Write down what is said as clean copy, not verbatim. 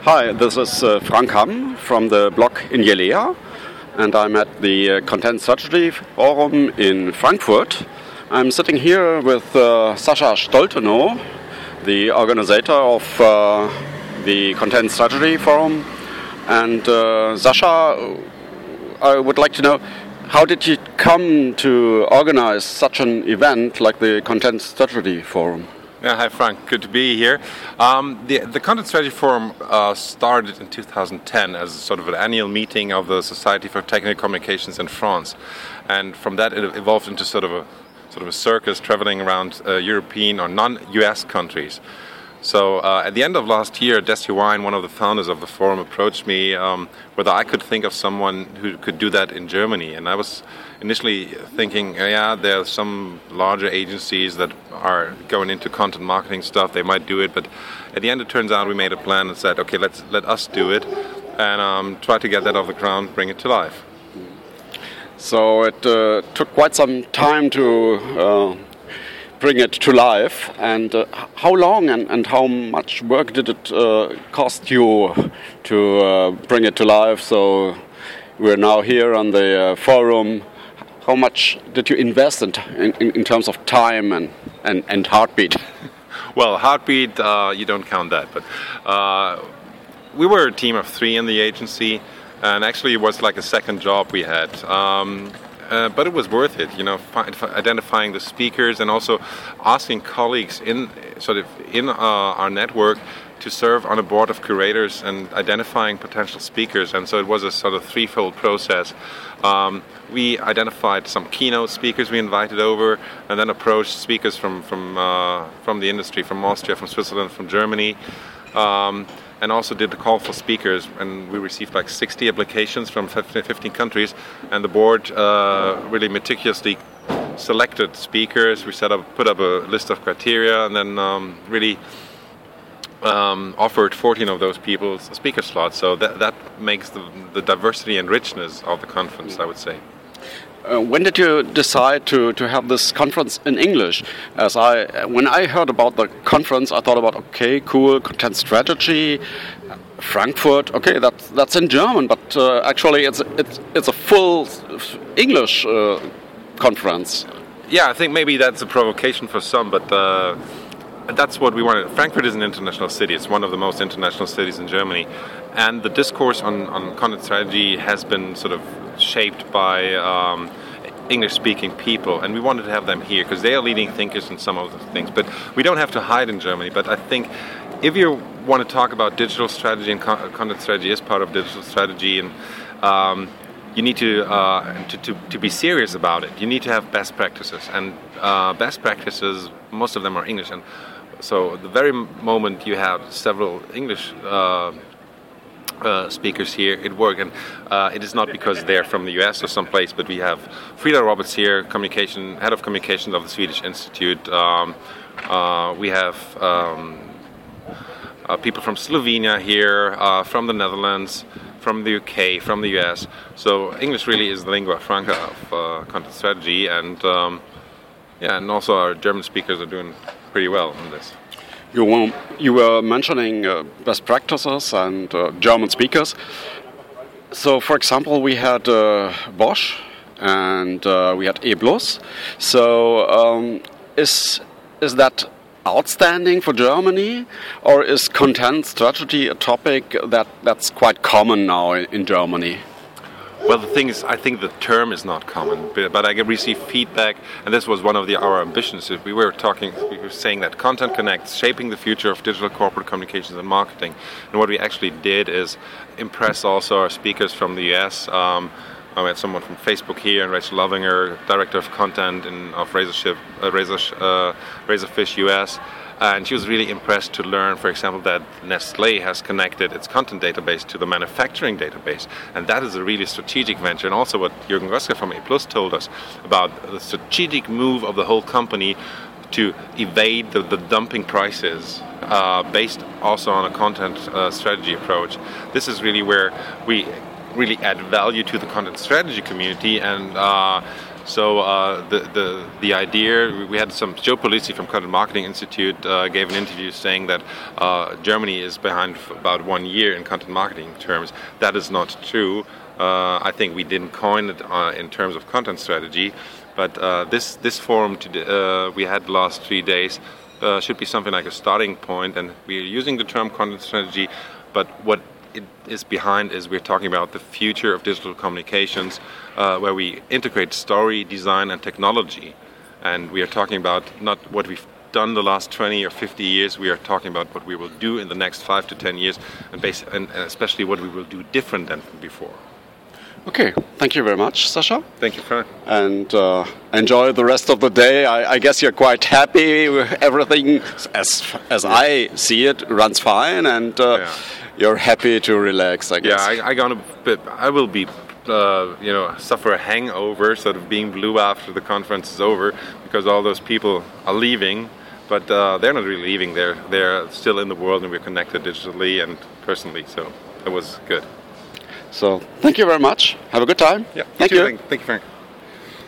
Hi, this is Frank Hamm from the blog Injelea, and I'm at the Content Strategy Forum in Frankfurt. I'm sitting here with Sascha Stoltenow, the organizer of the Content Strategy Forum. And Sascha, I would like to know, how did you come to organize such an event like the Content Strategy Forum? Yeah, hi Frank, good to be here. The Content Strategy Forum started in 2010 as sort of an annual meeting of the Society for Technical Communications in France, and from that it evolved into sort of a circus traveling around European or non-US countries. So at the end of last year, Desi Wine, one of the founders of the forum, approached me whether I could think of someone who could do that in Germany. And I was initially thinking, yeah, there are some larger agencies that are going into content marketing stuff, they might do it. But at the end, it turns out we made a plan and said, okay, let us do it and try to get that off the ground, bring it to life. So it took quite some time to bring it to life, and how long and how much work did it cost you to bring it to life? So we're now here on the forum. How much did you invest in terms of time and heartbeat? Well, heartbeat, you don't count that, but we were a team of 3 in the agency, and actually it was like a second job we had. But it was worth it, identifying the speakers and also asking colleagues in our network to serve on a board of curators and identifying potential speakers. And so it was a sort of threefold process. We identified some keynote speakers we invited over, and then approached speakers from the industry, from Austria, from Switzerland, from Germany. And also did the call for speakers, and we received like 60 applications from 15 countries, and the board really meticulously selected speakers. We put up a list of criteria, and then really offered 14 of those people a speaker slot. So that makes the diversity and richness of the conference, I would say. When did you decide to have this conference in English? When I heard about the conference, I thought about, okay, cool, content strategy, Frankfurt. Okay, that's in German, but actually it's a full English conference. Yeah, I think maybe that's a provocation for some, but that's what we wanted. Frankfurt is an international city. It's one of the most international cities in Germany, and the discourse on content strategy has been sort of shaped by English-speaking people, and we wanted to have them here because they are leading thinkers in some of the things. But we don't have to hide in Germany. But I think if you want to talk about digital strategy, and content strategy is part of digital strategy, and you need to be serious about it. You need to have best practices, and best practices, most of them are English. And so the very moment you have several English speakers here, it worked, and it is not because they're from the US or someplace, but we have Frida Roberts here, head of communications of the Swedish Institute. We have people from Slovenia here, from the Netherlands, from the UK, from the US. So English really is the lingua franca of content strategy, and and also our German speakers are doing pretty well on this. You were mentioning best practices and German speakers. So, for example, we had Bosch and we had E-Plus. So, is that outstanding for Germany, or is content strategy a topic that's quite common now in Germany? Well, the thing is, I think the term is not common, but I receive feedback, and this was one of our ambitions. We were saying that content connects, shaping the future of digital corporate communications and marketing. And what we actually did is impress also our speakers from the US. I had someone from Facebook here, and Rachel Lovinger, director of content of Razorfish US. And she was really impressed to learn, for example, that Nestlé has connected its content database to the manufacturing database. And that is a really strategic venture. And also what Jürgen Röske from E-Plus told us about the strategic move of the whole company to evade the dumping prices based also on a content strategy approach. This is really where we really add value to the content strategy community, and So the idea, we had Joe Polizzi from Content Marketing Institute gave an interview saying that Germany is behind about 1 year in content marketing terms. That is not true. I think we didn't coin it in terms of content strategy, but this forum we had the last 3 days should be something like a starting point, and we are using the term content strategy, but what it is behind is we're talking about the future of digital communications, where we integrate story, design, and technology. And we are talking about not what we've done the last 20 or 50 years, we are talking about what we will do in the next 5 to 10 years, and especially what we will do different than before. Okay, thank you very much, Sascha. Thank you, Frank. And enjoy the rest of the day. I guess you're quite happy with everything, as I see it, runs fine, and you're happy to relax, I guess. Yeah, I will be, suffer a hangover, sort of being blue after the conference is over, because all those people are leaving, but they're not really leaving. They're still in the world, and we're connected digitally and personally, so it was good. So, thank you very much. Have a good time. Yeah, thank you. Thank you, Frank.